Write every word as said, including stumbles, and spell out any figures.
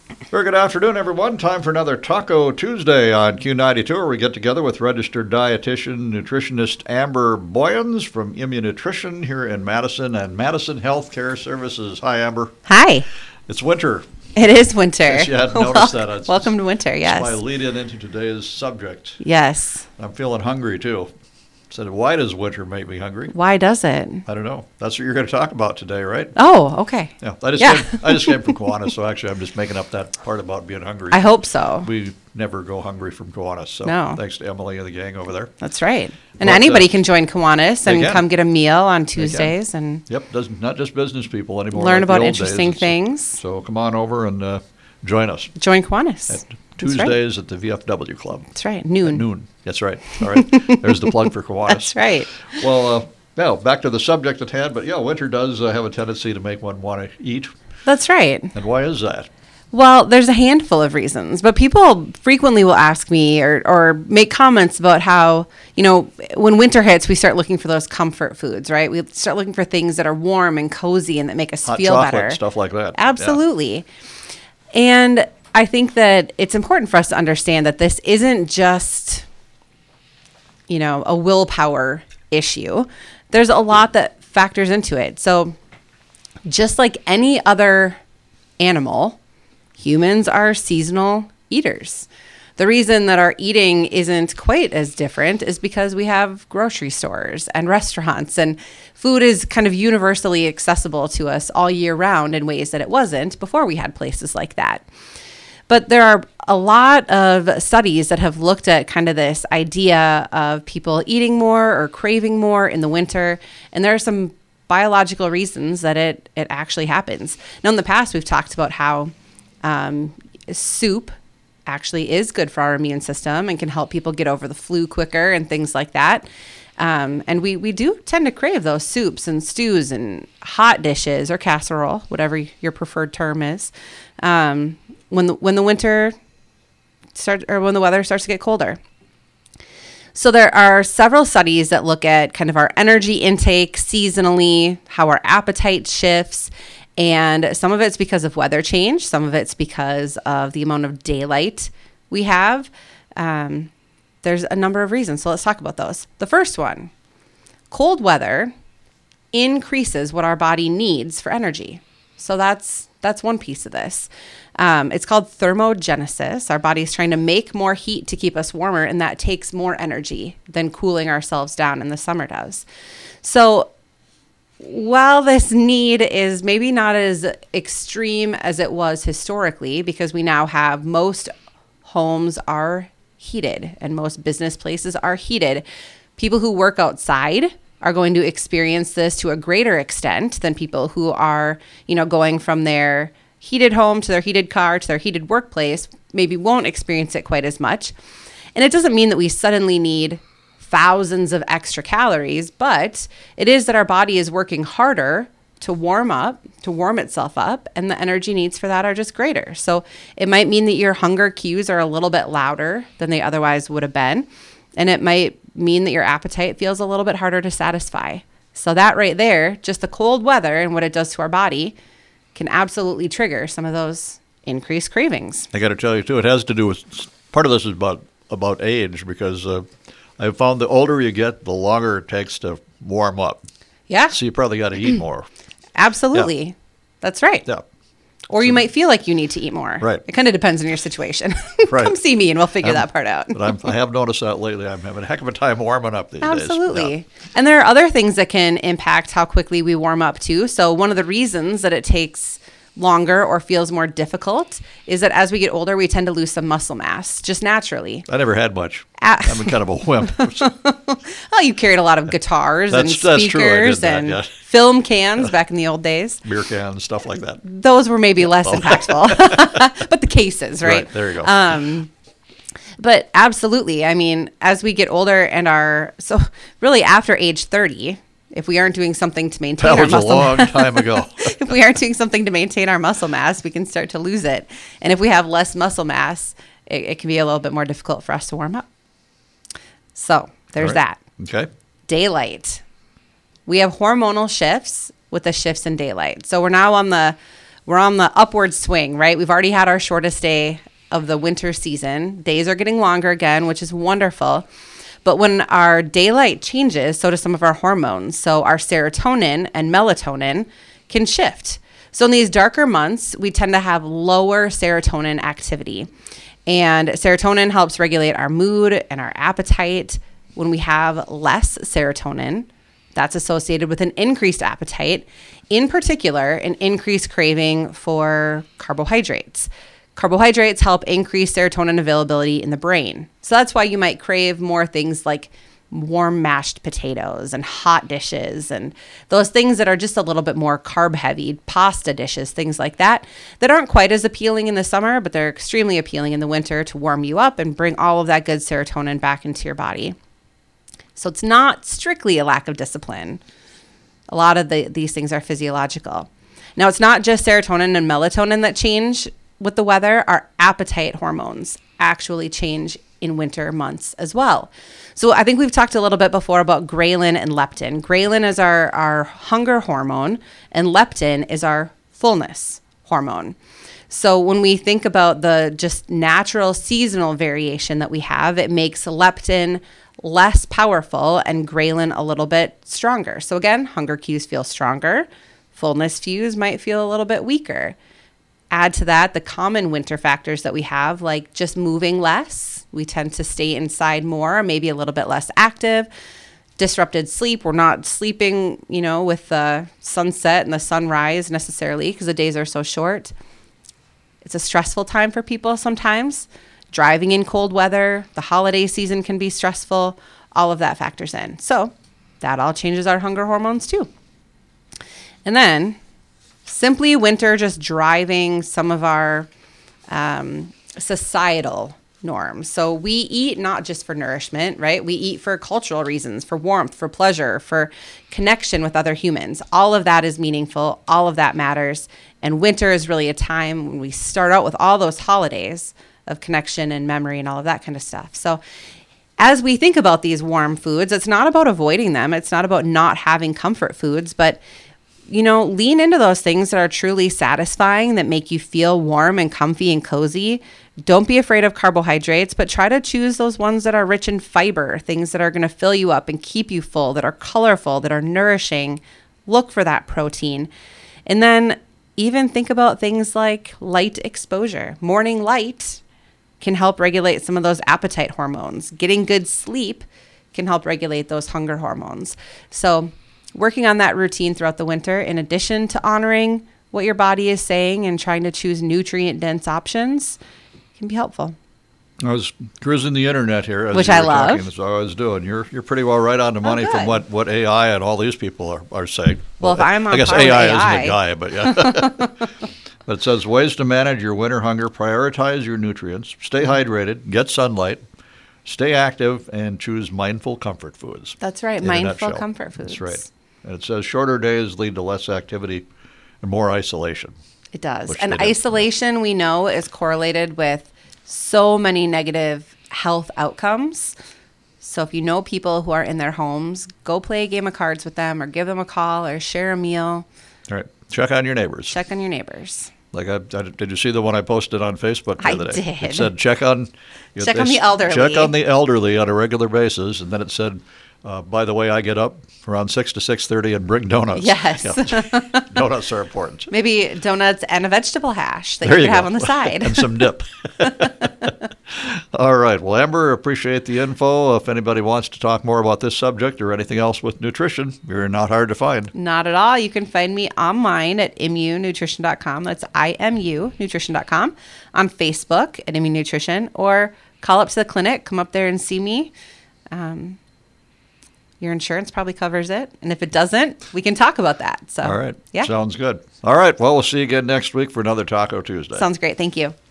Very good afternoon, everyone. Time for another Taco Tuesday on Q ninety-two, where we get together with registered dietitian, nutritionist Amber Boyens from Immunutrition here in Madison and Madison Healthcare Services. Hi, Amber. Hi. It's winter. It is winter. If you hadn't noticed Wel- that. It's, Welcome to winter, yes. That's my lead-in into today's subject. Yes. I'm feeling hungry, too. Said, why does winter make me hungry? Why does it? I don't know. That's what you're going to talk about today, right? Oh, okay. Yeah, I just, Yeah. Came, I just came from Kiwanis, so actually I'm just making up that part about being hungry. I hope so. We never go hungry from Kiwanis, so No. thanks to Emily and the gang over there. That's right. And But, anybody uh, can join Kiwanis they and can. come get a meal on can. Tuesdays and Yep, doesn't not just business people anymore. learn like the about old interesting days. It's- things. So come on over and uh, join us Join Kiwanis. at That's right. Tuesdays at the V F W Club. That's right. Noon. At noon. That's right. All right. There's the plug for Kiwanis. That's right. Well, uh, now back to the subject at hand. But yeah, winter does uh, have a tendency to make one want to eat. That's right. And why is that? Well, there's a handful of reasons, but people frequently will ask me or, or make comments about how, you know, when winter hits, we start looking for those comfort foods, right? We start looking for things that are warm and cozy and that make us Hot feel chocolate, better. stuff like that. Yeah. Absolutely. And I think that it's important for us to understand that this isn't just, you know, a willpower issue. There's a lot that factors into it. So just like any other animal, humans are seasonal eaters. The reason that our eating isn't quite as different is because we have grocery stores and restaurants, and food is kind of universally accessible to us all year round in ways that it wasn't before we had places like that. But there are a lot of studies that have looked at kind of this idea of people eating more or craving more in the winter, and there are some biological reasons that it, it actually happens. Now, in the past, we've talked about how um, soup actually is good for our immune system and can help people get over the flu quicker and things like that. Um, and we, we do tend to crave those soups and stews and hot dishes or casserole, whatever your preferred term is, um, when the, when the winter start or when the weather starts to get colder. So there are several studies that look at kind of our energy intake seasonally, how our appetite shifts, and some of it's because of weather change. Some of it's because of the amount of daylight we have. Um, there's a number of reasons. So let's talk about those. The first one, cold weather increases what our body needs for energy. So that's that's one piece of this. Um, it's called thermogenesis. Our body is trying to make more heat to keep us warmer, and that takes more energy than cooling ourselves down in the summer does. So while this need is maybe not as extreme as it was historically, because we now have most homes are heated and most business places are heated, people who work outside are going to experience this to a greater extent than people who are, you know, going from their heated home to their heated car to their heated workplace, maybe won't experience it quite as much. And it doesn't mean that we suddenly need thousands of extra calories, but it is that our body is working harder to warm up, to warm itself up, and the energy needs for that are just greater. So it might mean that your hunger cues are a little bit louder than they otherwise would have been. And it might mean that your appetite feels a little bit harder to satisfy. So that right there, just the cold weather and what it does to our body can absolutely trigger some of those increased cravings. I got to tell you, too, it has to do with, part of this is about, about age, because uh, I've found the older you get, the longer it takes to warm up. Yeah. So you probably got to eat more. Absolutely. Yeah. That's right. Yeah. Or you might feel like you need to eat more. Right. It kind of depends on your situation. Right. Come see me and we'll figure I'm- that part out. But I'm, I have noticed that lately. I'm having a heck of a time warming up these Absolutely. days. Yeah. And there are other things that can impact how quickly we warm up too. So one of the reasons that it takes longer or feels more difficult is that as we get older, we tend to lose some muscle mass just naturally. I never had much. Ah. I'm kind of a wimp. Oh, you carried a lot of guitars and That's- that's speakers true, I did that, and yeah. film cans back in the old days. Beer cans, stuff like that. Those were maybe less impactful, but the cases, right? Right, there you go. Um, but absolutely. I mean, as we get older and are, so really after age thirty, if we aren't doing something to maintain That our was a muscle long time ago. if we aren't doing something to maintain our muscle mass, we can start to lose it. And if we have less muscle mass, it, it can be a little bit more difficult for us to warm up. So there's All right. that. Okay. Daylight. We have hormonal shifts with the shifts in daylight. So we're now on the we're on the upward swing, right? We've already had our shortest day of the winter season. Days are getting longer again, which is wonderful. But when our daylight changes, so do some of our hormones. So our serotonin and melatonin can shift. So in these darker months, we tend to have lower serotonin activity. And serotonin helps regulate our mood and our appetite. When we have less serotonin, that's associated with an increased appetite, in particular, an increased craving for carbohydrates. Carbohydrates help increase serotonin availability in the brain. So that's why you might crave more things like warm mashed potatoes and hot dishes and those things that are just a little bit more carb heavy, pasta dishes, things like that, that aren't quite as appealing in the summer, but they're extremely appealing in the winter to warm you up and bring all of that good serotonin back into your body. So it's not strictly a lack of discipline. A lot of the, these things are physiological. Now, it's not just serotonin and melatonin that change with the weather. Our appetite hormones actually change in winter months as well. So I think we've talked a little bit before about ghrelin and leptin. Ghrelin is our, our hunger hormone, and leptin is our fullness hormone. So when we think about the just natural seasonal variation that we have, it makes leptin less powerful and ghrelin a little bit stronger. So again, hunger cues feel stronger. Fullness cues might feel a little bit weaker. Add to that the common winter factors that we have, like just moving less. We tend to stay inside more, maybe a little bit less active. Disrupted sleep. We're not sleeping, you know, with the sunset and the sunrise necessarily because the days are so short. It's a stressful time for people sometimes. Driving in cold weather, the holiday season can be stressful. All of that factors in. So that all changes our hunger hormones too. And then simply winter just driving some of our um, societal norms. So we eat not just for nourishment, right? We eat for cultural reasons, for warmth, for pleasure, for connection with other humans. All of that is meaningful. All of that matters. And winter is really a time when we start out with all those holidays of connection and memory and all of that kind of stuff. So as we think about these warm foods, it's not about avoiding them. It's not about not having comfort foods, but you know, lean into those things that are truly satisfying, that make you feel warm and comfy and cozy. Don't be afraid of carbohydrates, but try to choose those ones that are rich in fiber, things that are going to fill you up and keep you full, that are colorful, that are nourishing. Look for that protein. And then even think about things like light exposure. Morning light can help regulate some of those appetite hormones. Getting good sleep can help regulate those hunger hormones. So working on that routine throughout the winter, in addition to honoring what your body is saying and trying to choose nutrient-dense options, can be helpful. I was cruising the internet here, as Which you I were love. talking. That's what I was doing. You're you're pretty well right on the money good. from what, what A I and all these people are, are saying. Well, if I'm on I guess par with A I A I. isn't a guy, but yeah. But it says ways to manage your winter hunger: prioritize your nutrients, stay hydrated, get sunlight, stay active, and choose mindful comfort foods. That's right, in a mindful nutshell. comfort foods. That's right. And it says shorter days lead to less activity and more isolation. It does. Which And they do. isolation, we know, is correlated with so many negative health outcomes. So if you know people who are in their homes, go play a game of cards with them or give them a call or share a meal. All right. Check on your neighbors. Check on your neighbors. Like, I, I, did you see the one I posted on Facebook the I other day? did. It said, check on... Check they on the s- elderly. Check on the elderly on a regular basis. And then it said, uh, by the way, I get up around six to six thirty and bring donuts. Yes. Yeah. Donuts are important. Maybe donuts and a vegetable hash that There you you could have go. on the side. And some dip. All right. Well, Amber, appreciate the info. If anybody wants to talk more about this subject or anything else with nutrition, you're not hard to find. Not at all. You can find me online at I M U nutrition dot com. That's I M U nutrition dot com. On Facebook at I M U Nutrition, or call up to the clinic. Come up there and see me. Um, your insurance probably covers it. And if it doesn't, we can talk about that. So, All right. Yeah. Sounds good. All right. Well, we'll see you again next week for another Taco Tuesday. Sounds great. Thank you.